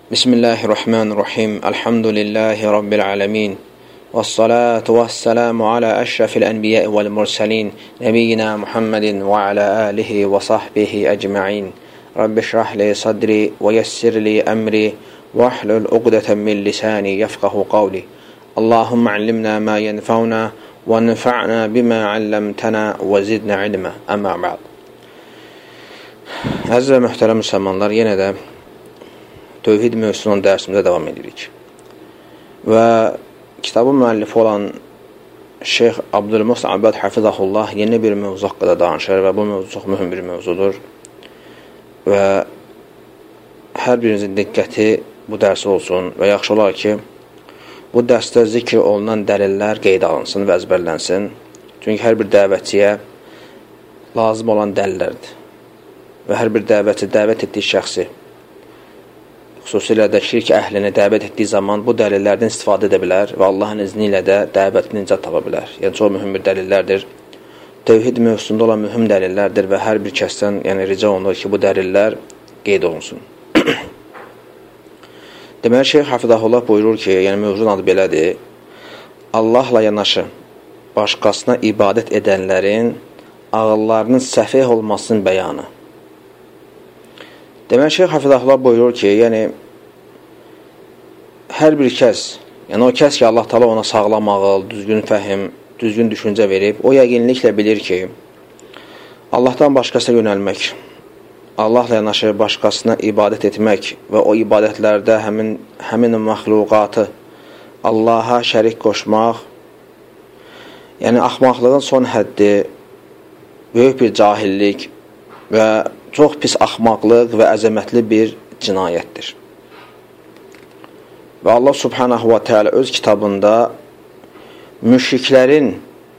Bismillahirrahmanirrahim. Elhamdülillahi Rabbil alemin. Vessalatu vesselamu ala eşrefil enbiya'i vel mursalin. Nebiyyina Muhammedin ve ala alihi ve sahbihi ecma'in. Rabbi şrahli sadri ve yessirli emri ve ahlul uqdeten min lisani yefkahu qavli. Allahümme allimna ma yenfa'una ve nefa'na bima allamtana ve zidna ilma. Amma ba'd. Əziz və mühtərəm müsəlmanlar, yenə də Tövhid mövzusunun dərsimizə davam edirik. Və kitabın müəllifi olan Şeyx Abdülmuhsin Abbad Hafizahullah yeni bir mövzu haqqında danışır və bu mövzu çox mühüm bir mövzudur. Və hər birinizin diqqəti bu dərsə olsun və yaxşı olar ki, bu dərsdə zikr olunan dəlillər qeydə alınsın və əzbərlənsin. Çünki hər bir dəvətçiyə lazım olan dəlillərdir. Və hər bir dəvətçi dəvət etdiyi şəxsi, xüsusilə də şirk əhlini dəvət etdiyi zaman bu dəlillərdən istifadə edə bilər və Allahın izni ilə də dəvətini nicat tapa bilər. Yəni, çox mühüm bir dəlillərdir. Tövhid mövzusunda olan mühüm dəlillərdir və hər bir kəsdən rica olunur ki, bu dəlillər qeyd olunsun. Deməli, Şeyx Hafizahullah buyurur ki, mövzunun adı belədir: Allahla yanaşı başqasına ibadət edənlərin ağıllarının səfeh olmasının bəyanı. Deməli, Şeyx Hafizahullah buyurur ki, hər bir kəs, o kəs ki, Allah Taala ona sağlam ağıl, düzgün fəhim, düzgün düşüncə verib, o yəqinliklə bilir ki, Allahdan başqasına yönəlmək, Allahla yanaşı başqasına ibadət etmək və o ibadətlərdə həmin məxluqatı Allaha şərik qoşmaq, axmaqlığın son həddi, böyük bir cahillik və çox pis axmaqlıq və əzəmətli bir cinayətdir. Və Allah Subhanahu wa Ta'ala öz kitabında müşriklərin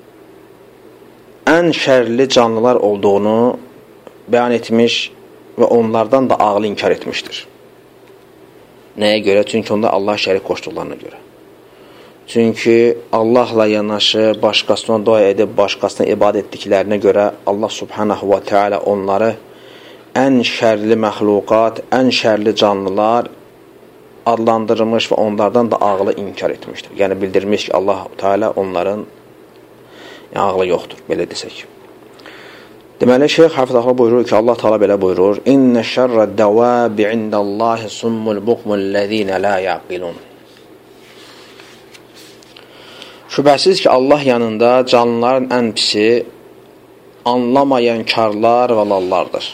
ən şərli canlılar olduğunu bəyan etmiş və onlardan da ağlı inkar etmişdir. Nəyə görə? Çünki onda Allah şərik qoşduqlarına görə. Çünki Allahla yanaşı başqasına dua edib, başqasına ibadət etdiklərinə görə Allah Subhanahu wa Ta'ala onları ən şərli məxluqat, ən şərli canlılar adlandırılmış və onlardan da ağlı inkar etmişdir. Yəni, bildirmiş ki, Allah Teala onların ağlı yoxdur, belə desək. Deməli, Şeyx Hafizahullah buyurur ki, Allah Teala belə buyurur: İnnə şərrəd dəvəbi indəllahi summul buqmullezine la yaqilun. Şübhəsiz ki, Allah yanında canlıların ən pisi anlamayan karlar və lallardır.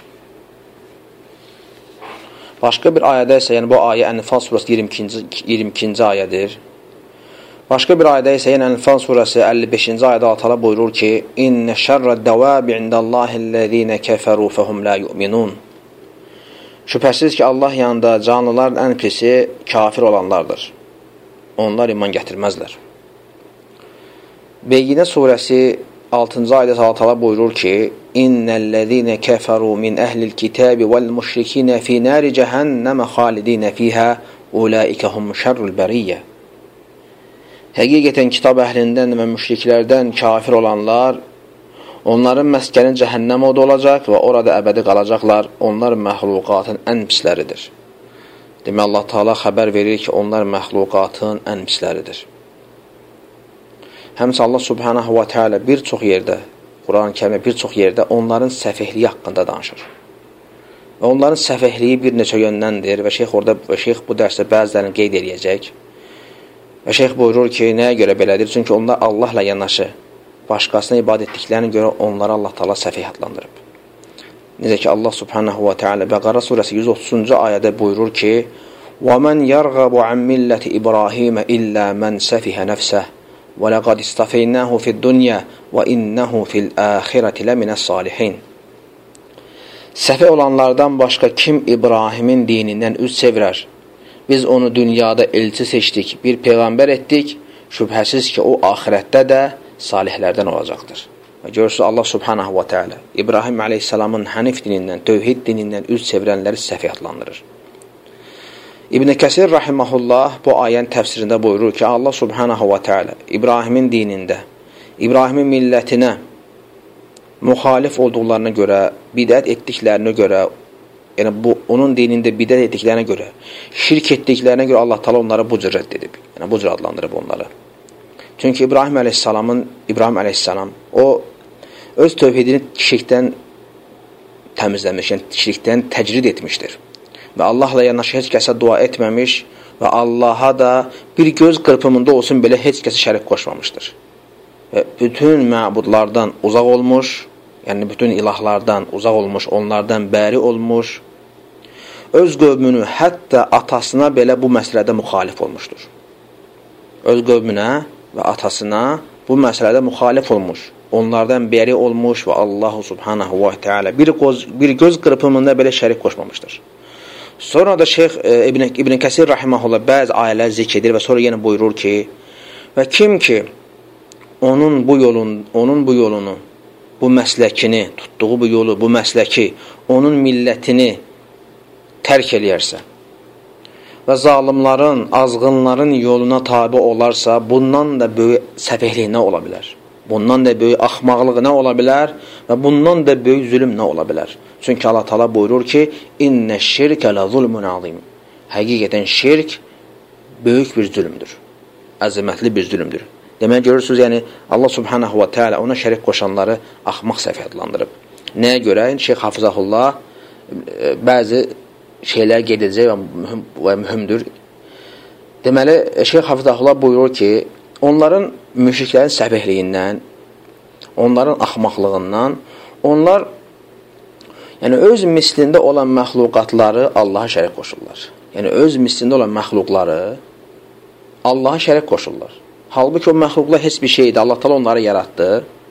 Başqa bir ayədə isə, bu ayə Ənfal surəsi 22-ci ayədir. Başqa bir ayədə isə, Ənfal surəsi 55-ci ayədə Allah Teala buyurur ki, İnnə şərrəd dəvəbi indəllahillezine kəfəru fəhum la yu'minun. Şübhəsiz ki, Allah yanında canlıların ən pisi kafir olanlardır. Onlar iman gətirməzlər. Beyyinə surəsi 6-cı ayədə Allah Teala buyurur ki, İnnəl-ləzīnə kəfəru min əhlil kitəbi vəl-müşrikinə fi nəri cəhənnəmə xalidinə fiyhə ulaikə hum şərrül bəriyyə. Həqiqətən kitab əhlindən və müşriklərdən kafir olanlar, onların məskəni cəhənnəm odu olacaq və orada əbədi qalacaqlar. Onlar məxluqatın ən pisləridir. Demək, Allah Teala xəbər verir ki, onlar məxluqatın ən pisləridir. Həmçə Allah Subhanahu wa Ta'ala bir çox yerdə, Quran-ı Kərimdə bir çox yerdə onların səfehliyi haqqında danışır. Və onların səfehliyi bir neçə yöndəndir və Şeyx bu dərsdə bəzilərini qeyd edəcək. Və Şeyx buyurur ki, nəyə görə belədir? Çünki onlar Allahla yanaşı başqasına ibadət etdiklərinə görə onları Allah Teala səfeh adlandırıb. Necə ki, Allah Subhanahu wa Ta'ala Bəqara surəsi 130-cu ayədə buyurur ki, وَمَنْ يَرْغَبُ عَنْ مِلَّةِ إِبْرَاهِيمَ إِلَّا مَنْ سَفِهَ نَفْسَهُ وَلَقَدْ اِسْتَفَيْنَاهُ فِي الدُّنْيَا وَإِنَّهُ فِي الْآخِرَةِ لَمِنَ الصَّالِحِينَ. Səfeh olanlardan başqa kim İbrahimin dinindən üz çevirər? Biz onu dünyada elçi seçdik, bir peyğəmbər etdik. Şübhəsiz ki, o ahirətdə də salihlərdən olacaqdır. Və görürsünüz, Allah Subhanahu wa Ta'ala İbrahim aleyhissalamın hənif dinindən, tövhid dinindən üz çevirənləri səfeh adlandırır. İbn-i Kəsir rahiməhullah bu ayənin təfsirində buyurur ki, Allah Subhanahu wa Ta'ala İbrahimin dinində, İbrahimin millətinə müxalif olduqlarına görə, bidət etdiklərinə görə yəni bu onun dinində bidət etdiklərinə görə, şirk etdiklərinə görə Allah Taala onları bu cür rədd edib. Yəni bu cür adlandırıb onları. Çünki İbrahim əleyhissalam o öz tövhidini şirkdən təmizləmiş, yəni şirkdən təcrid etmişdir. Və Allahla yanaşı heç kəsə dua etməmiş və Allaha da bir göz qırpımında olsun belə heç kəsə şərik qoşmamışdır. Və bütün məbudlardan uzaq olmuş, yəni bütün ilahlardan uzaq olmuş, onlardan bəri olmuş, öz qövmünü, hətta atasına belə bu məsələdə müxalif olmuşdur. Öz qövmünə və atasına bu məsələdə müxalif olmuş, onlardan bəri olmuş və Allahu Subhanahu və Teala bir göz qırpımında belə şərik qoşmamışdır. Sonra da Şeyx İbn Kəsir rahimehullah bəzi ayələr zikr edir və sonra yenə buyurur ki, və kim ki onun bu yolunu, bu məsləkini, tutduğu bu yolu, bu məsləki, onun millətini tərk eləyərsə və zalimların, azğınların yoluna tabi olarsa, bundan da böyük səfehlik nə ola bilər? Bundan da böyük axmaqlıq nə ola bilər? Və bundan da böyük zülm nə ola bilər? Çünki Allah Taala buyurur ki, İnnə şirkə lə zulmun azim. Həqiqətən şirk böyük bir zülmdür. Əzəmətli bir zülmdür. Demək görürsünüz, yəni Allah Subhanahu və Teala ona şərik qoşanları axmaq səfih adlandırıb. Nəyə görə? Şeyx Hafizahullah bəzi şeylər qeyd edəcək və mühümdür. Deməli, Şeyx Hafizahullah buyurur ki, onların müşriklərin səfihliyindən, onların axmaqlığından, onlar yəni öz mislində olan məxluqatları Allaha şərik qoşurlar. Yəni öz mislində olan məxluqları Allaha şərik qoşurlar. Halbuki o məxluqlar heç bir şeydir. Allah Taala onları yaratdı.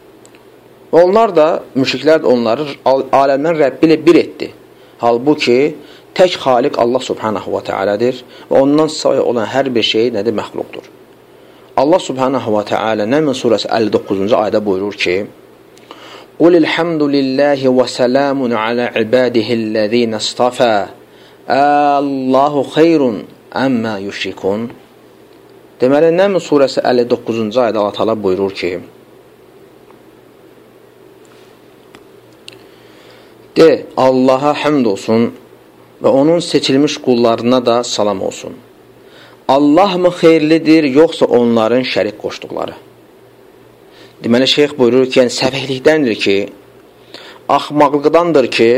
Və onlar da, müşriklər də onları aləmdən Rəbbi ilə bir etdi. Halbuki tək xaliq Allah Subhanahu və Teala'dır və ondan sayı olan hər bir şey nədir? Məxluqdur. Allah Subhanahu və Teala Nəml surəsi 59-cu ayədə buyurur ki, قُلِ الْحَمْدُ لِلَّهِ وَسَلَامٌ عَلَى عِبَادِهِ الَّذِينَ اصْطَفَى اللَّهُ خَيْرٌ أَمَّا يُشْرِكُونَ. Deməli, Nəml surəsi 59-cu ayədə Allah Taala buyurur ki, de, Allaha həmd olsun və onun seçilmiş qullarına da salam olsun. Allah mı xeyirlidir, yoxsa onların şərik qoşduqları? Deməli, şeyx buyurur ki, yəni səfihlikdəndir ki, axmaqlıqdandır ki,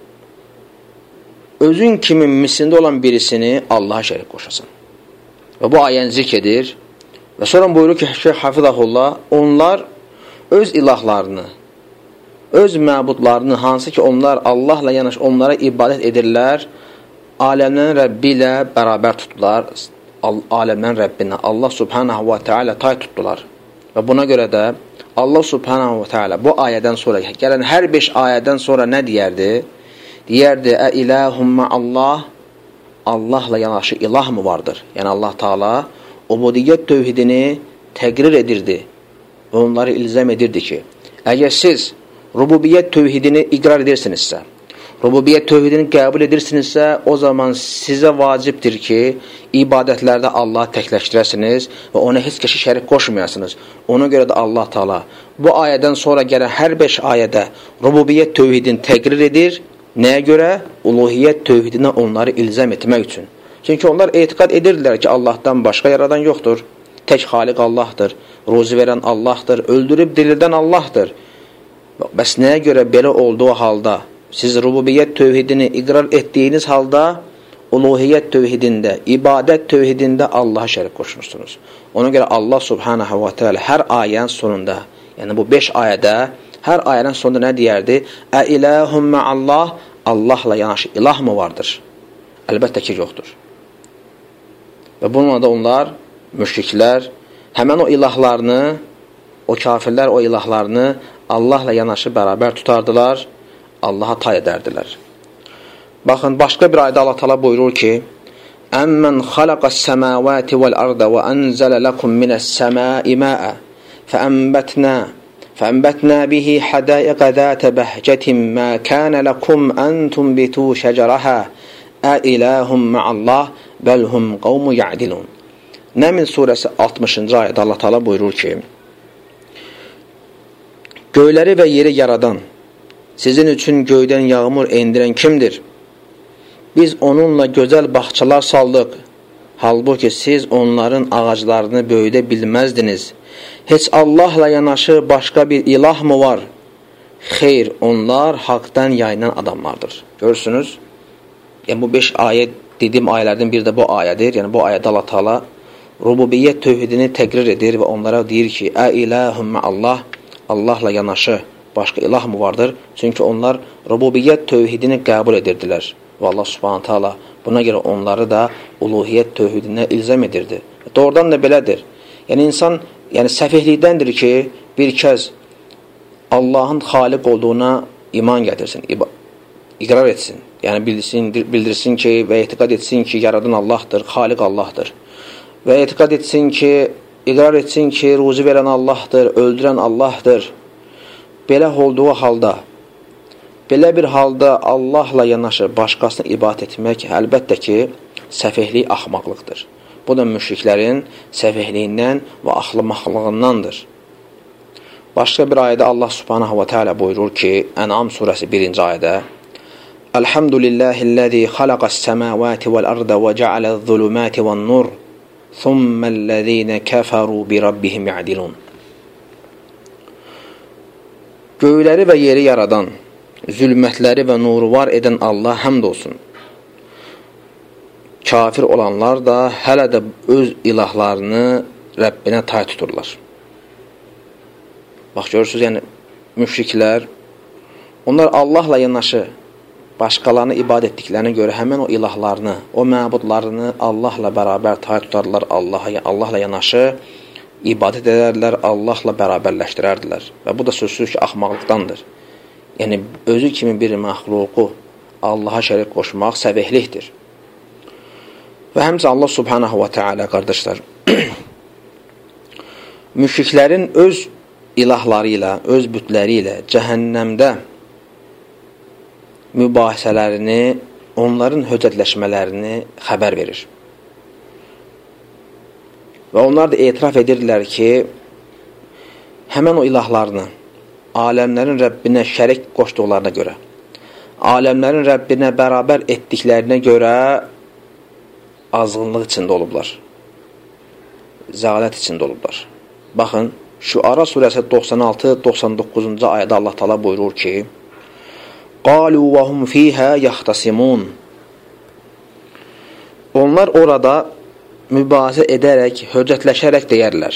özün kimi mislində olan birisini Allaha şərik qoşasan. Və bu ayəni zikr edir. Və sonra buyurur ki, Şeyx Hafizahullah, onlar öz ilahlarını, öz məbudlarını, hansı ki onlar Allahla yanaşı onlara ibadət edirlər, aləmlərin Rəbbi ilə bərabər tutdular. Aləmlərin Rəbbinə, Allah Subhanahu və Teala tay tutdular. Və buna görə də Allah Subhanahu və Teala bu ayədən sonra, gələn hər 5 ayədən sonra nə deyərdi? Deyərdi, ilahum ma'allah, Allahla yanaşı ilah mı vardır? Yəni Allah Taala ubudiyyət tövhidini təqrir edirdi və onları ilzam edirdi ki, əgər siz rububiyyət tövhidini iqrar edirsinizsə, rububiyyət tövhidini qəbul edirsinizsə, o zaman sizə vacibdir ki, ibadətlərdə Allah təkləşdirəsiniz və ona heç kəşi şərik qoşmayasınız. Ona görə də Allah Taala bu ayədən sonra gələn hər 5 ayədə rububiyyət tövhidini təqrir edir. Nəyə görə? Uluhiyyət tövhidinə onları ilzam etmək üçün. Çünki onlar etiqad edirdilər ki, Allahdan başqa yaradan yoxdur. Tək xaliq Allahdır, ruzi verən Allahdır, öldürüb dirildən Allahdır. Bəs nəyə görə belə olduğu halda siz rububiyyət tövhidini iqrar etdiyiniz halda uluhiyyət tövhidində, ibadət tövhidində Allaha şərik qoşursunuz. Ona görə Allah Subhanahu və Teala hər ayənin sonunda, yəni bu 5 ayədə hər ayənin sonunda nə deyərdi? İlahum ma'allah, Allahla yanaşı ilah mı vardır? Əlbəttə ki, yoxdur. Və bununla da onlar, müşriklər, həmən o ilahlarını, o kafirlər o ilahlarını Allahla yanaşı bərabər tutardılar, Allaha tay edərdilər. Baxın, başqa bir ayda Allah Taala buyurur ki, Əmmən xalaqəs-səmavati vəl-arda və ənzələ ləkum minəs-səmai məə fəənbətnə bihi hədaiqə zətə bəhcətin mə kənə ləkum ən tunbitu şəcərəhə ilahum ma'allah bəlhum qavmu ya'dilun. Nəml surəsi 60-cı ayədə Allah Taala buyurur ki, göyləri və yeri yaradan, sizin üçün göydən yağmur endirən kimdir? biz onunla gözəl bağçalar saldıq. Halbuki siz onların ağaclarını böyüdə bilməzdiniz. Heç Allahla yanaşı başqa bir ilah mı var? Xeyr, onlar haqdan yayınan adamlardır. Görürsünüz? Yəni bu 5 ayə dediyim ayələrdən biri də bu ayədir. Yəni bu ayədə Allah Taala rububiyyət tövhidini təqrir edir və onlara deyir ki: "Ə ilahum Allah, Allahla yanaşı başqa ilah mı vardır?" Çünki onlar rububiyyət tövhidini qəbul edirdilər. Və Allah Subhanahu taala buna görə onları da uluhiyyət tövhidinə ilzam edirdi. Doğrudan da belədir. Yəni insan, səfehlikdəndir ki, bir kəs Allahın xaliq olduğuna iman gətirsin, iqrar etsin. Yəni bildirsin ki və etiqad etsin ki, yaradan Allahdır, xaliq Allahdır. Və etiqad etsin ki, iqrar etsin ki, ruzi verən Allahdır, öldürən Allahdır. Belə olduğu halda, belə bir halda Allahla yanaşı başqasına ibadət etmək əlbəttə ki, səfehlik, axmaqlıqdır. Bu da müşriklərin səfehliyindən və axmaqlığındandır. Başqa bir ayədə Allah Subhanahu wa Taala buyurur ki, Ən'am surəsi 1-ci ayədə: Elhamdülillahi'llezî halaqas-semâvâti vel-arda ve ce'alez-zulumâti ven-nur, thummellezîne keferû bi rabbihim ya'dilûn. Göyləri və yeri yaradan, zülmətləri və nuru var edən Allah həmd olsun. Kafir olanlar da hələ də öz ilahlarını Rəbbinə tay tuturlar. Bax, görürsünüz, yəni müşriklər, onlar Allahla yanaşı başqalarını ibadət etdiklərinə görə həmən o ilahlarını, o məbudlarını Allahla bərabər tay tutarlar, Allahla yanaşı ibadət edərlər, Allahla bərabərləşdirərdilər. Və bu da sözsüz ki, axmaqlıqdandır. Yəni, özü kimi bir məxluqu Allaha şərik qoşmaq səvehlikdir. Və həmçə Allah Subhanahu wa Ta'ala, qardaşlar, müşriklərin öz ilahları ilə, öz bütləri ilə cəhənnəmdə mübahisələrini, onların höccətləşmələrini xəbər verir. Və onlar da etiraf edirlər ki, həmən o ilahlarını aləmlərin Rəbbinə şərik qoşduqlarına görə, aləmlərin Rəbbinə bərabər etdiklərinə görə azğınlıq içində olublar, zəalət içində olublar. Baxın, Şüara surəsi 96-99-cu ayədə Allah Taala buyurur ki: "Qalu və hum fiha yaxtasimun." Onlar orada mübahisə edərək, höccətləşərək deyərlər: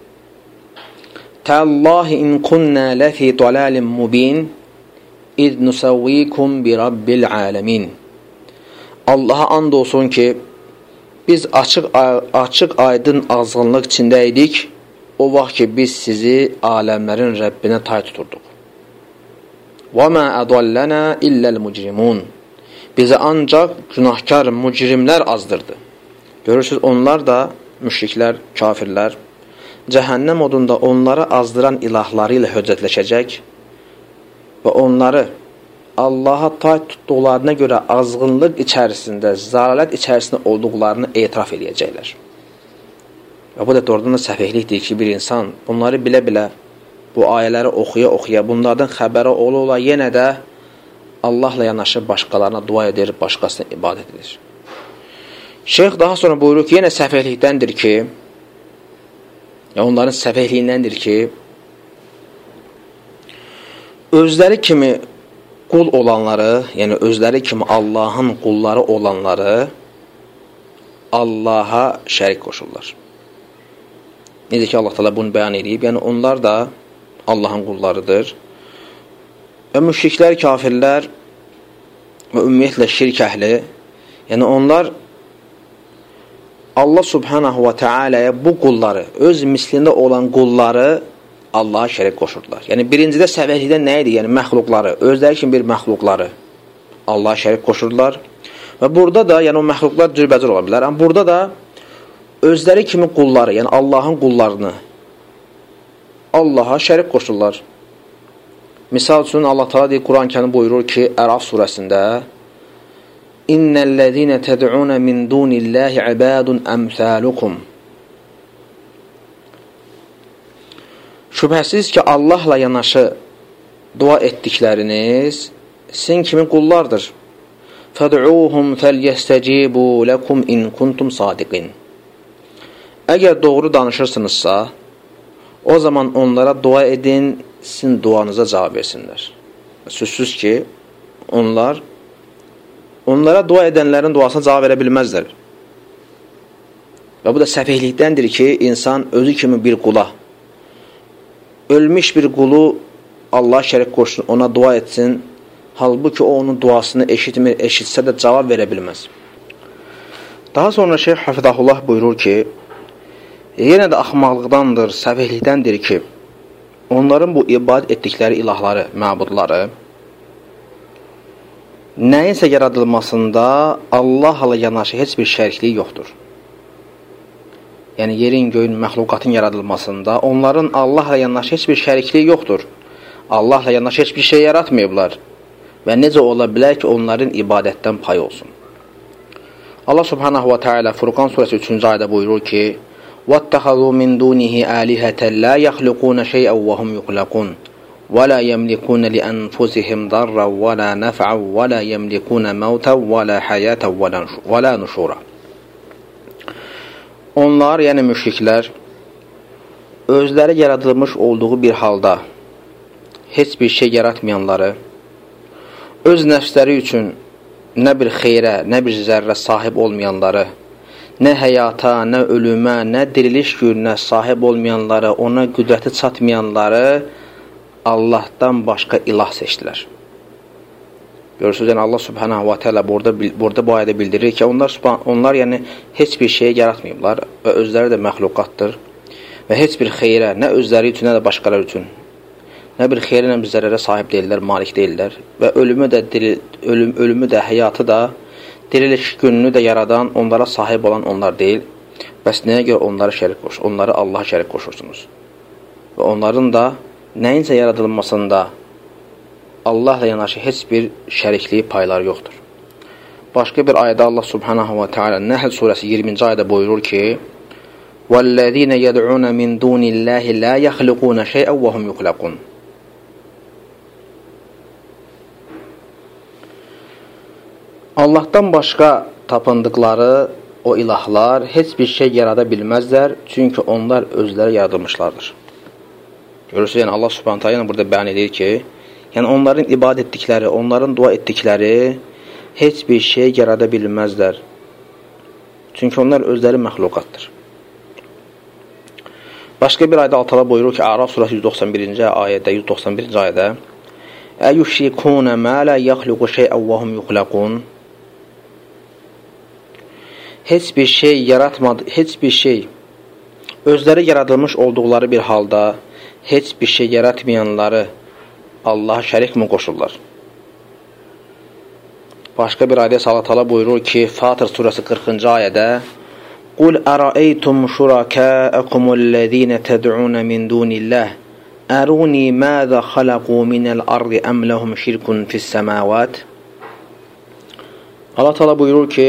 "Təllahi in kunna lafi dalalin mubin iz nusawwikum bi rabbil alamin." Allaha and olsun ki, biz açıq aydın azğınlıq içində idik, o vaxt ki, biz sizi aləmlərin Rəbbinə tay tuturduq. وَمَا أَضَلَّنَا إِلَّا الْمُجْرِمُونَ Bizi ancaq günahkar mücrimlər azdırdı. Görürsünüz, onlar da, müşriklər, kafirlər, cəhənnəm odunda onları azdıran ilahları ilə höccətləşəcək və onları Allaha tay tutduqlarına görə azğınlıq içərisində, zəlalət içərisində olduqlarını etiraf edəcəklər. Və bu da doğrudan da səfehlikdir ki, bir insan bunları bilə-bilə, bu ayələri oxuya-oxuya, bunlardan xəbəri ola-ola yenə də Allahla yanaşı başqalarına dua edir, başqasına ibadət edir. Şeyx daha sonra buyurur ki, yenə səfehlikdəndir ki, onların səfehliyindən ki, özləri kimi qul olanları, yəni özləri kimi Allahın qulları olanları Allaha şərik qoşurlar. Necə ki, Allah Teala bunu bəyan edib, yəni onlar da Allahın qullarıdır. Və müşriklər, kafirlər və ümumiyyətlə şirk əhli, yəni onlar Allah Subhanahu wa Ta'ala'ya bu qulları, öz mislində olan qulları Allaha şərik qoşurdular. Yəni birincidə səvəhlikdən nə idi? Yəni məxluqları, özləri kimi bir məxluqları Allaha şərik qoşurdular. Və burada da, yəni o məxluqlar cürbəcür ola bilər. Amma burada da özləri kimi qulları, yəni Allahın qullarını Allaha şərik qoşurlar. Misal üçün Allah Teala deyir, Quran-Kərim buyurur ki, Əraf surəsində: "İnnellezîne ted'ûne min dûnillâhi ibâdun emsâlukum." Şübhəsiz ki, Allahla yanaşı dua etdikləriniz sizin kimi qullardır. fəd'uhum felyestecibu lekum in kuntum sadiqin. Əgər doğru danışırsınızsa, o zaman onlara dua edin, sizin duanıza cavab versinlər. Sözsüz ki, onlara dua edənlərin duasına cavab verə bilməzlər. Və bu da səfihlikdəndir ki, insan özü kimi bir qula, ölmüş bir qulu Allah şərik qoşsun, ona dua etsin, halbuki o onun duasını eşitmir, eşitsə də cavab verə bilməz. Daha sonra Şeyx Hafidahullah buyurur ki, yenə də axmaqlıqdandır, səfihlikdəndir ki, onların bu ibadət etdikləri ilahları, məbudları, nəyinsə yaradılmasında Allahla yanaşı heç bir şərikliyi yoxdur. Yəni, yerin, göyün, məxluqatın yaradılmasında onların Allahla yanaşı heç bir şərikliyi yoxdur. Allahla yanaşı heç bir şey yaratmayıblar. Və necə ola bilər ki, onların ibadətdən pay olsun? Allah subhanahu wa ta'ala Furqan surəsi 3-cü ayədə buyurur ki, وَاتَّخَذُوا مِنْ دُونِهِ آلِهَةً لَا يَخْلُقُونَ شَيْئًا وَهُمْ يُخْلَقُونَ وَلَا يَمْلِكُونَ لِأَنفُسِهِمْ ضَرًّا وَلَا نَفْعًا وَلَا يَمْلِكُونَ مَوْتًا وَلَا حَيَاةً وَلَا نُشُورًا. Onlar, yəni müşriklər, özləri yaradılmış olduğu bir halda heç bir şey yaratmayanları, öz nəfsləri üçün nə bir xeyrə, nə bir zərrə sahib olmayanları, nə həyata, nə ölümə, nə diriliş gününə sahib olmayanları, ona qüdrəti çatmayanları Allahdan başqa ilah seçdilər. Görürsünüz, yəni Allah subhanahu wa ta'ala burada bu ayədə bildirir ki, onlar yəni heç bir şey yaratmayıblar və özləri də məxluqatdır və heç bir xeyrə, nə özləri üçün, nə də başqaları üçün, nə bir xeyrə, nə bir zərərə sahib deyirlər, malik deyirlər və ölümü də, həyatı da, diriliş gününü də yaradan, onlara sahib olan onlar deyil. Bəs nəyə görə onları Allaha şərik qoşursunuz? Və onların da nəyincə yaradılmasında Allahla yanaşı heç bir şərikliyi payları yoxdur. Başqa bir ayədə Allah subhanahu wa ta'ala Nəhl surəsi 20-ci ayədə buyurur ki, وَالَّذِينَ يَدْعُونَ مِنْ دُونِ اللَّهِ لَا يَخْلُقُونَ شَيْئًا وَهُمْ يُخْلَقُونَ. Allahdan başqa tapındıqları o ilahlar heç bir şey yarada bilməzlər, çünki onlar özləri yaradılmışlardır. Görürsünüz, yəni Allah subhanahu ta'ala burada bəyan edir ki, yəni onların ibadət etdikləri, onların dua etdikləri heç bir şey yarada bilməzlər. Çünki onlar özləri məxluqatdır. Başqa bir ayədə Allah buyurur ki, A'raf surəsi 191-ci ayədə Əyüşrikûnə mə lə yəxluqu şeyən və hum yuxlaqun. Heç bir şey özləri yaradılmış olduqları bir halda heç bir şey yaratmayanları Allaha şərik mi qoşurlar? Başqa bir ayədə Allah Teala buyurur ki, Fatır surəsi 40-cı ayədə Qul ərəeytum şurakəəkumul-ləzīnə təd'unə min dunilləh əruni məzə xaləqu minəl-ardı əm ləhum şirkun fis-səməvət. Allah Teala buyurur ki,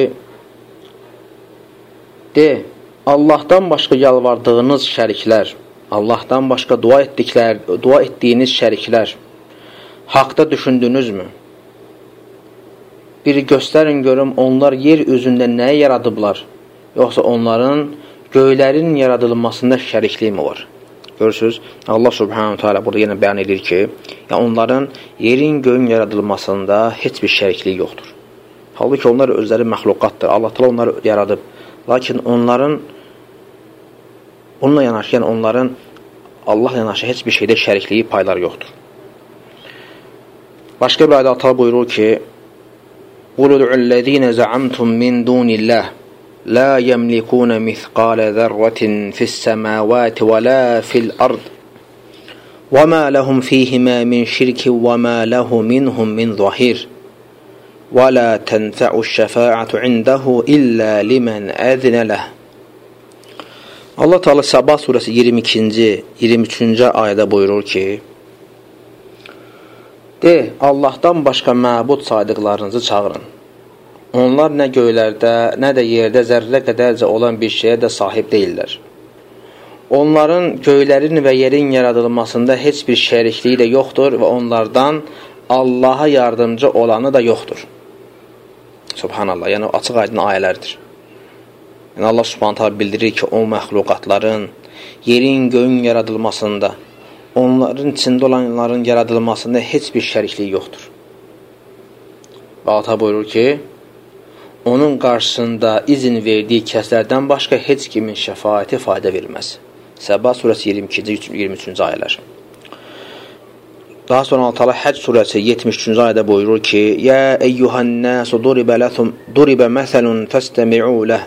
de, Allahdan başqa yalvardığınız şəriklər, Allahdan başqa dua etdiyiniz şəriklər haqda düşündünüzmü? Bir göstərin görüm, onlar yer üzündə nəyə yaradıblar? Yoxsa onların göylərin yaradılmasında şərikliyi mi var? Görürsünüz, Allah subhanahu ta'ala burada yenə bəyan edir ki, onların yerin göyün yaradılmasında heç bir şərikliyi yoxdur. Halbuki onlar özləri məxluqatdır. Allah ta'ala onları yaradıb. Lakin onların bununla yanaşı, yəni onların Allah yanaşı heç bir şeydə şərikliyi, payları yoxdur. Başqa bir ayədə Allah buyurur ki, قُلُ دُعُ الَّذ۪ينَ زَعَمْتُمْ مِنْ دُونِ اللّٰهِ لَا يَمْلِكُونَ مِثْقَالَ ذَرَّةٍ فِي السَّمَاوَاتِ وَلَا فِي الْأَرْضِ وَمَا لَهُمْ فِيهِمَا مِنْ شِرْكٍ وَمَا لَهُ مِنْهُمْ مِنْ ظَهِيرٍ وَلَا تَنْفَعُ الشَّفَاعَةُ عِنْدَهُ إِلَّا لِمَنْ أَذِنَ لَهُ. Allah Teala Sabah surəsi 22-23-cü ayədə buyurur ki, de, Allahdan başqa məbud saydıqlarınızı çağırın. Onlar nə göylərdə, nə də yerdə zərrə qədərcə olan bir şeyə də sahib deyirlər. Onların göylərin və yerin yaradılmasında heç bir şərikliyi də yoxdur və onlardan Allaha yardımcı olanı da yoxdur. Subhanallah, yəni açıq aydın ayələrdir. Yəni Allah Subhanahu taala bildirir ki, o məxluqatların yerin, göyün yaradılmasında, onların içində olanların yaradılmasında heç bir şəriklik yoxdur. Və Allah buyurur ki, onun qarşısında izin verdiyi kəslərdən başqa heç kimin şəfaəti fayda verməz. Səba surəsi 22-23-cü ayələr. Daha sonra Allah Həcc surəsi 73-cü ayədə buyurur ki, Ya eyyuhən-nəsu duribə məsəlun fəstəmi'u ləh.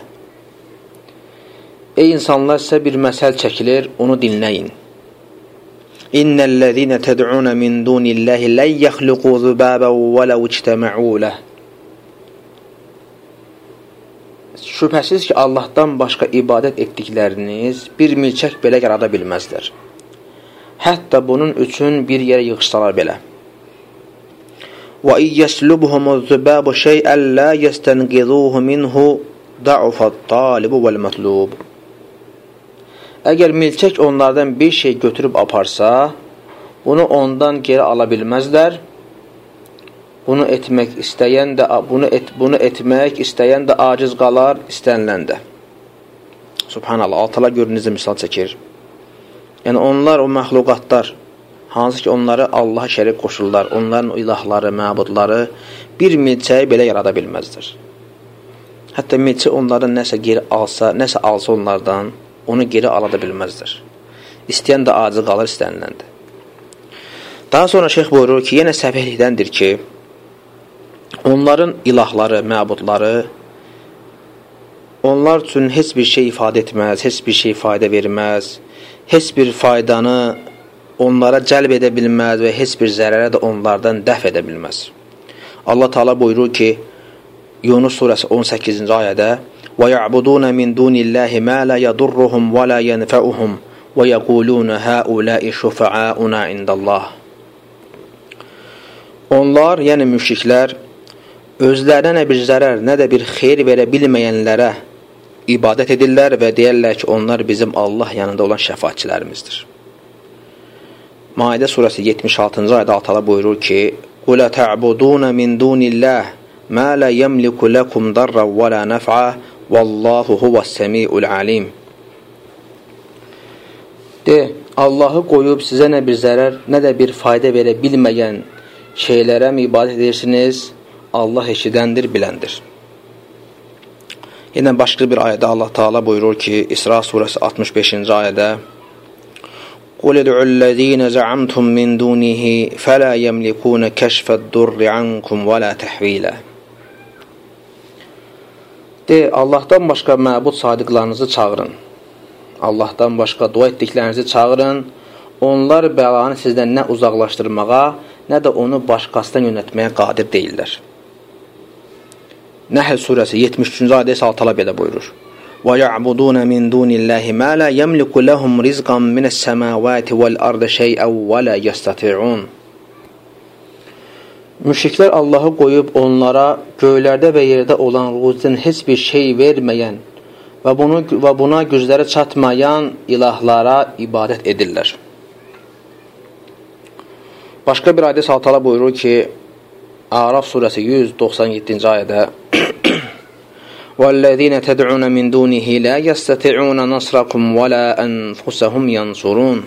Ey insanlar, sizə bir məsəl çəkilir, onu dinləyin. İnnəl-ləzīnə təd'unə min dunilləhi ləy yəxluqu zübəbə və ləv ictəmə'u ləh. Şübhəsiz ki, Allahdan başqa ibadət etdikləriniz bir milçək belə yarada bilməzlər. Hətta bunun üçün bir yerə yığışsalar belə. Və iyyəslubhumuzzübəbu şey'ən lə yəstənqizuhu minhu da'ufat-talibu vəl-mətlub. Əgər milçək onlardan bir şey götürüb aparsa, bunu ondan geri ala bilməzlər. Bunu etmək istəyən də aciz qalar, istənilən də. Subhanallah, Allah görür necə misal çəkir. Yəni onlar, o məxluqatlar, hansı ki onları Allaha şərik qoşurlar, onların ilahları, məbudları bir milçəyi belə yarada bilməzdir. Hətta milçək onlardan nəsə alsa onlardan, onu geri ala da bilməzdir. İstəyən də aciz qalır, istənilən də. Daha sonra şeyx buyurur ki, yenə səfihlikdəndir ki, onların ilahları, məbudları onlar üçün heç bir şey ifadə etməz, heç bir şey fayda verməz, heç bir faydanı onlara cəlb edə bilməz və heç bir zərərə də onlardan dəf edə bilməz. Allah Teala buyurur ki, Yunus surəsi 18-ci ayədə وَيَعْبُدُونَ مِنْ دُونِ اللّٰهِ مَا لَا يَضُرُّهُمْ وَلَا يَنْفَعُهُمْ وَيَقُولُونَ هَؤُلَاءِ شُفَعَاؤُنَا عِنْدَ اللّٰهِ. Onlar, yəni müşriklər, özlərinə nə bir zərər, nə də bir xeyir verə bilməyənlərə ibadət edirlər və deyərlər ki, onlar bizim Allah yanında olan şəfaatçilərimizdir. Maidə surəsi 76-cı ayədə Allah buyurur ki, قُلَ تَعْبُدُونَ مِنْ دُونِ اللّٰهِ مَا لَا يَمْلِكُ لَكُمْ ضَرًّا وَلَا نَفْعًا وَاللّٰهُ هُوَ السَّمِيعُ الْعَلِيمُ. De, Allahı qoyub sizə nə bir zərər, nə də bir fayda verə bilməyən şeylərə mi ibadət edirsiniz? Allah eşidəndir, biləndir. Yenə başqa bir ayədə Allah Teala buyurur ki, İsra surəsi 65-ci ayədə قُلِ ادْعُوا الَّذ۪ينَ زَعَمْتُمْ مِنْ دُونِهِ فَلَا يَمْلِكُونَ كَشْفَ الضُّرِّ عَنْكُمْ وَلَا تَحْوِيلًا. De, Allahdan başqa məbud sadiqlarınızı çağırın. Allahdan başqa dua etdiklərinizi çağırın. Onlar bəlanı sizdən nə uzaqlaşdırmağa, nə də onu başqasından yönətməyə qadir deyirlər. Nəhl surəsi 73-cü ayədə isə Allah belə buyurur. وَيَعْبُدُونَ مِنْ دُونِ اللّٰهِ مَا لَا يَمْلِكُ لَهُمْ رِزْقًا مِنَ السَّمَاوَاتِ وَالْأَرْضِ شَيْئًا وَلَا يَسْتَطِيعُونَ. Müşriklər Allahı qoyub onlara göylərdə və yerdə olan ruzdan heç bir şey verməyən və buna gücləri çatmayan ilahlara ibadət edirlər. Başqa bir ayədə Allah buyurur ki, Araf surəsi 197-ci ayədə وَالَّذ۪ينَ تَدْعُونَ مِنْ دُونِهِ لَا يَسْتَطِعُونَ نَصْرَكُمْ وَلَا أَنْفُسَهُمْ يَنْصُرُونَ.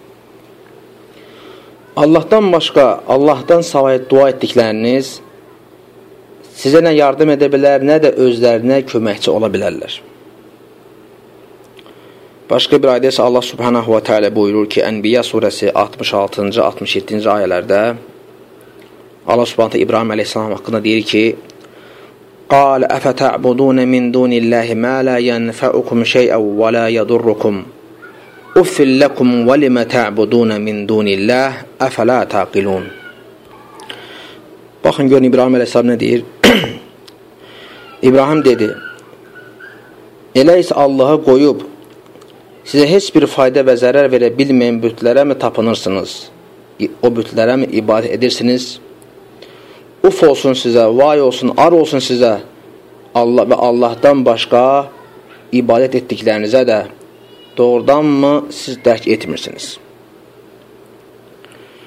Allahdan başqa, Allahdan savayı dua etdikləriniz sizə nə yardım edə bilər, nə də özlərinə köməkçi ola bilərlər. Başqa bir ayədə isə Allah subhanahu wa ta'ala buyurur ki, Ənbiya surəsi 66-cı, 67-ci ayələrdə Allah subhanahu İbrahim aleyhissalam haqqında deyir ki, قال أفتعبدون من دون الله ما لا ينفعكم شيئا ولا يضركم أف لكم ولم تعبدون من دون الله أفلا تعقلون. Baxın görün İbrahim Aleyhisselam nə deyir? İbrahim dedi, elə isə Allahı qoyub sizə heç bir fayda və zərər verə bilməyən bütlərə mi tapınırsınız? O bütlərə mi ibadət edirsiniz? Uf olsun sizə, vay olsun, ar olsun sizə Allah və Allahdan başqa ibadət etdiklərinizə də doğrudanmı siz dərk etmirsiniz?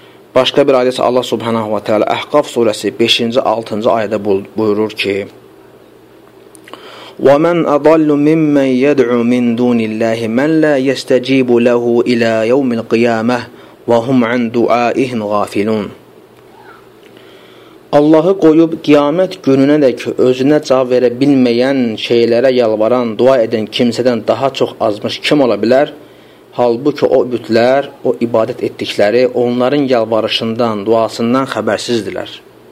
Başqa bir ayədə Allah subhanahu wa ta'ala Əhqaf surəsi 5-ci, 6-cı ayədə buyurur ki, وَمَنْ أَضَلُّ مِمَّنْ يَدْعُو مِنْ دُونِ اللَّهِ مَنْ لَا يَسْتَجِيبُ لَهُ إِلَى يَوْمِ الْقِيَامَةِ وَهُمْ عَنْ دُعَائِهِمْ غَافِلُونَ. Allahı qoyub qiyamət gününədək özünə cavab verə bilməyən şeylərə yalvaran, dua edən kimsədən daha çox azmış kim ola bilər? Halbuki o bütlər, o ibadət etdikləri, onların yalvarışından, duasından xəbərsizdirlər.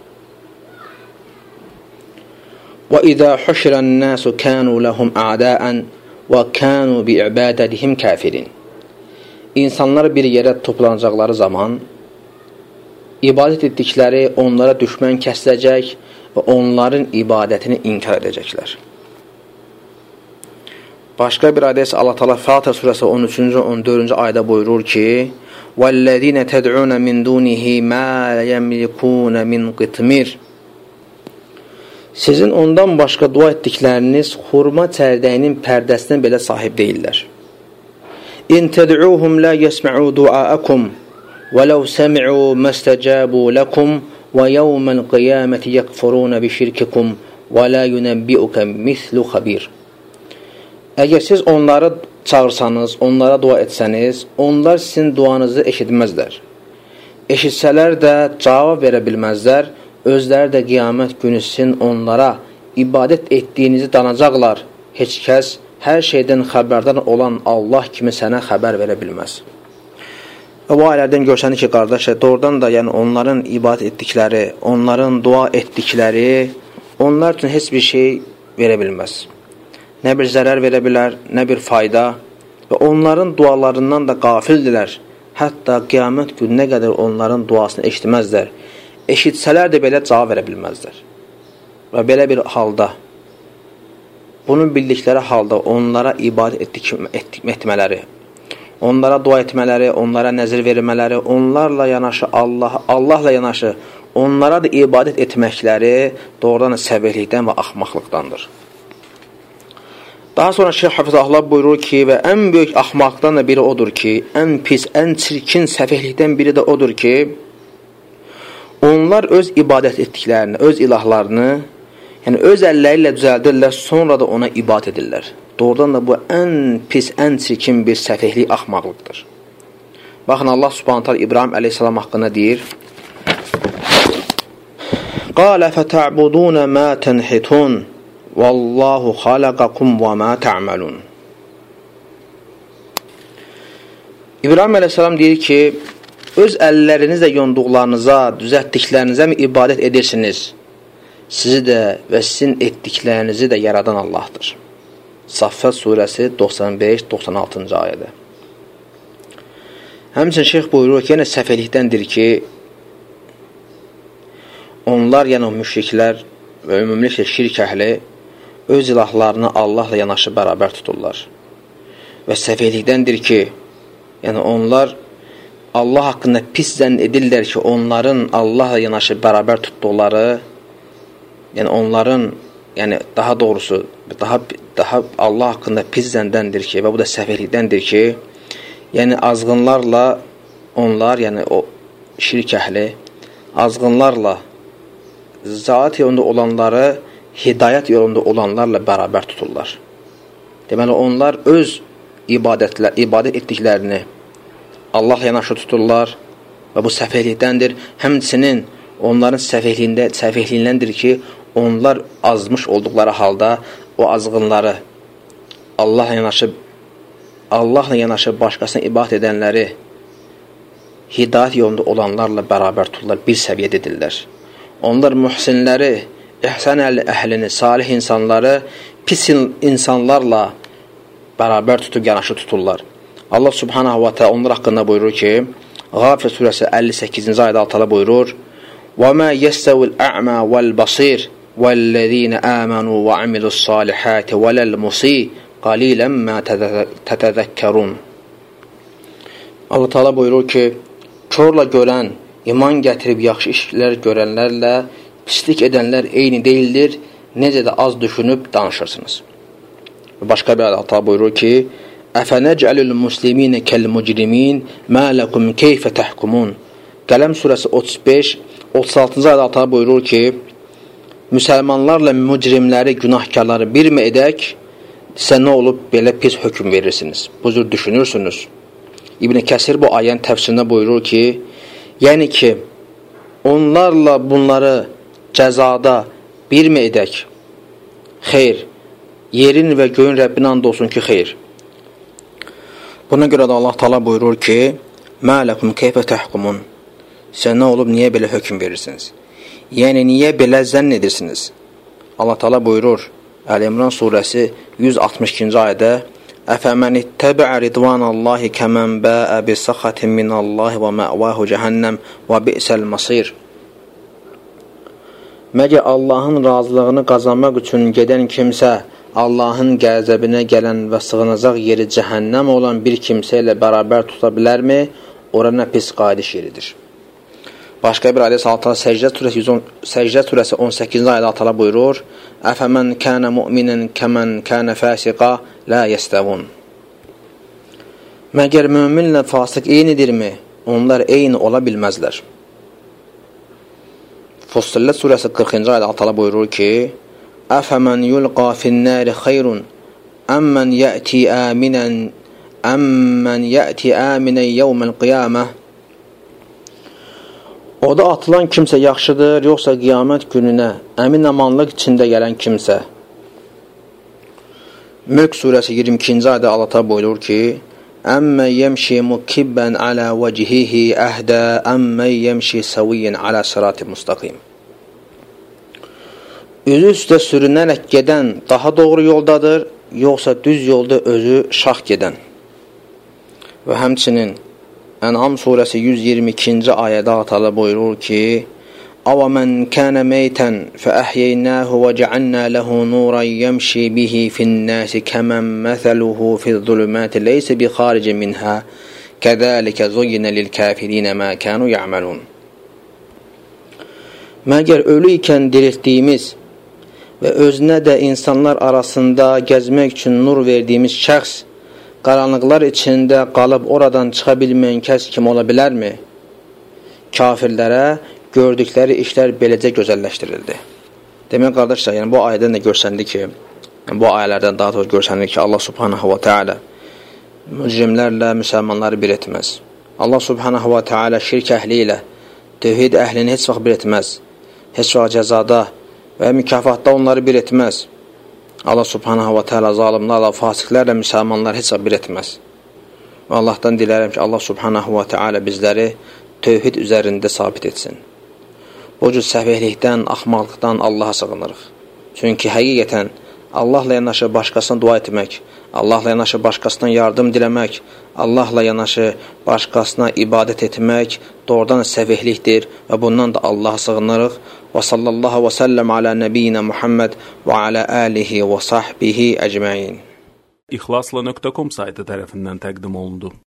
وَإِذَا حُشِرَ النَّاسُ كَانُوا لَهُمْ أَعْدَاءً وَكَانُوا بِعِبَادَتِهِمْ كَافِرِينَ. İnsanlar bir yerə toplanacaqları zaman ibadət etdikləri onlara düşmən kəsiləcək və onların ibadətini inkar edəcəklər. Başqa bir ayədə isə Allah Teala Fatır surəsi 13-cü 14-cü ayədə buyurur ki: "Vəllezîne ted'ûn min dûnihi mâ yemlikûn min qitmir." Sizin ondan başqa dua etdikləriniz xurma çərdəyinin pərdəsinə belə sahib deyillər. "İn ted'ûhum la yesma'û du'aakum وَلَوْ سَمِعُوا مَسْتَجَابُوا لَكُمْ وَيَوْمَ الْقِيَامَةِ يَكْفُرُونَ بِشِرْكِكُمْ وَلَا يُنَبِّئُكَ مِثْلُ خَبِيرٍ. Əgər siz onları çağırsanız, onlara dua etsəniz, onlar sizin duanızı eşitməzlər. Eşitsələr də cavab verə bilməzlər, özləri də qiyamət günü sizin onlara ibadət etdiyinizi danacaqlar. Heç kəs hər şeydən xəbərdar olan Allah kimi sənə xəbər verə bilməz. Və bu ayələrdən görsənir ki, qardaşlar, doğrudan da yəni onların ibadət etdikləri, onların dua etdikləri onlar üçün heç bir şey verə bilməz. Nə bir zərər verə bilər, nə bir fayda və onların dualarından da qafildirlər. Hətta qiyamət gününə qədər onların duasını eşitməzlər. Eşitsələr də belə cavab verə bilməzlər. Və belə bir halda, bunun bildikləri halda onlara ibadət etmələri, onlara dua etmələri, onlara nəzir vermələri, onlarla yanaşı Allahla yanaşı onlara da ibadət etməkləri doğrudan səvihlikdən və axmaqlıqdandır. Daha sonra Şeyx Hafizahullah buyurur ki, və ən böyük axmaqlıqdan da biri odur ki, ən pis, ən çirkin səfihlikdən biri də odur ki, onlar öz ibadət etdiklərini, öz ilahlarını, yəni öz əlləri ilə düzəldirlər, sonra da ona ibadət edirlər. Doğrudan da bu ən pis, ən çirkin bir səfihlik, axmaqlıqdır. Baxın, Allah Subhanahu taala İbrahim əleyhissalam haqqında deyir: "Qala fata'budun ma tanhitun vallahu xalaqakum və ma ta'malun." İbrahim əleyhissalam deyir ki, öz əllərinizlə yonduqlarınıza, düzəltdiklərinizə mi ibadət edirsiniz? Sizi də və sizin etdiklərinizi də yaradan Allahdır. Saffat surəsi 95-96-cı ayədə. Həmçinin şeyx buyurur ki, yenə səfihlikdəndir ki, onlar, yəni müşriklər və ümumiliklə şirk əhli öz ilahlarını Allahla yanaşı bərabər tuturlar. Və səfihlikdəndir ki, yəni onlar Allah haqqında pis zənn edirlər ki, onların Allahla yanaşı bərabər tutduqları, yəni onların, yəni daha doğrusu, daha Allah haqqında pis zəndəndir ki, və bu da səfihlikdəndir ki, yəni azğınlarla onlar, yəni o şirk əhli, azğınlarla zat yolunda olanları hidayət yolunda olanlarla bərabər tuturlar. Deməli, onlar öz ibadət etdiklərini Allahla yanaşı tuturlar və bu səfihlikdəndir. Həmçinin onların səfihliğindəndir ki, onlar azmış olduqları halda o azğınları Allahla yanaşı başqasına ibadət edənləri hidayət yolunda olanlarla bərabər tuturlar, bir səviyyədə edirlər. Onlar mühsinləri, ihsan əhlini, salih insanları pis insanlarla bərabər tutub yanaşı tuturlar. Allah Subhanahu wa ta'ala onlar haqqında buyurur ki, Ğafir surəsi 58-ci ayədə Allah buyurur: وَمَا يَسْتَوِ الْأَعْمَى وَالْبَصِيرِ وَالَّذ۪ينَ آمَنُوا وَعَمِلُوا الصَّالِحَاتِ وَلَا الْمُسِيءِ قَلِيلًا مَا تَتَذَكَّرُونَ. Allah Teala buyurur ki, körlə görən, iman gətirib yaxşı işlər görənlərlə pislik edənlər eyni deyildir, necə də az düşünüb danışırsınız. Başqa bir ayədə Allah buyurur ki, أَفَنَجْعَلُ الْمُسْلِمِينَ كَالْمُجْرِمِينَ مَا لَكُمْ كَيْفَ تَحْكُمُونَ. Qələm surəsi 35-36-cı ayədə Allah buyurur ki, müsəlmanlarla mücrimləri, günahkarları birmi edək, sizə nə olub belə pis hökm verirsiniz? Bu cür düşünürsünüz. İbn Kəsir bu ayənin təfsirində buyurur ki, yəni ki, onlarla bunları cəzada birmi edək? Xeyr, yerin və göyün Rəbbinə and olsun ki, xeyr. Buna görə də Allah Taala buyurur ki, mə ləkum keyfə təhkumun. Sizə nə olub, niyə belə hökm verirsiniz? Yəni, niyə belə zənn edirsiniz? Allah Taala buyurur, Əl-İmran surəsi 162-ci ayədə, Əfəmən ittəbəə ridvanallahi kəmən bəə bisəxatin minallahi və məvahu cəhənnəm və bi'səl masir. Məgər Allahın razılığını qazanmaq üçün gedən kimsə, Allahın qəzəbinə gələn və sığınacaq yeri cəhənnəm olan bir kimsə ilə bərabər tuta bilərmi? Ora nə pis qayıdış yeridir. Başqa bir ayədə Allah Səcdə surəsi 18-ci ayədə Allah buyurur, Əfəmən kənə mu'minən kəmən kənə fəsiqa lə yəstəvun. Məgər möminlə fasıq eynidirmi? Onlar eyni ola bilməzlər. Fussilet surəsi 40-cı ayədə Allah buyurur ki, Əfəmən yulqa finnəri xeyrun əmmən yəti əminən yevməl qiyamə. Oda atılan kimsə yaxşıdır, yoxsa qiyamət gününə əmin-amanlıq içində gələn kimsə. Mülk surəsi 22-ci ayədə Allah buyurur ki, Əmmən yəmşi mukibbən alə vəcihihi əhdə əmmən yəmşi səviyyin alə sırat-ı müstəqim. Üzü üstə sürünərək gedən daha doğru yoldadır, yoxsa düz yolda özü şax gedən. Və həmçinin Ən'am surəsi 122-ci ayədə Allah buyurur ki, Əvəmən kənə meytən fəəhyeynəhu və cəannə ləhu nuran yəmşi bihi finnəsi kəmən məthəluhu fiz-zulüməti leysə bi xaricin minhə kəzəlikə zuyyinə lil-kəfirinə mə kənu ya'malun. Məgər ölü ikən diriltdiyimiz və özünə də insanlar arasında gəzmək üçün nur verdiyimiz şəxs qaranlıqlar içində qalıb oradan çıxa bilməyən kəs kim ola bilərmi? Kafirlərə gördükləri işlər beləcə gözəlləşdirildi. Demək, qardaşlar, yəni bu ayədən də görsəndi ki, bu ayələrdən daha doğru görsəndi ki, Allah subhanahu wa ta'ala mücrimlərlə müsəlmanları bir etməz. Allah subhanahu wa ta'ala şirk əhli ilə tevhid əhlini heç vaxt bir etməz. Heç vaxt cəzada və mükafatda onları bir etməz. Allah subhanahu wa ta'ala zalimlərlə, fasiqlərlə müsəlmanları heç vaxt bir etməz. Və Allahdan dilərəm ki, Allah subhanahu wa ta'ala bizləri tevhid üzərində sabit etsin. Bu cür səfihlikdən, axmaqlıqdan Allaha sığınırıq. Çünki həqiqətən Allahla yanaşı başqasına dua etmək, Allahla yanaşı başqasından yardım diləmək, Allahla yanaşı başqasına ibadət etmək doğrudan səfihlikdir və bundan da Allaha sığınırıq. Və sallallahu və səlləm alə nəbiyyina Muhammed və alə alihi və sahbihi əcməin. İxlasla.com saytı tərəfindən təqdim olundu.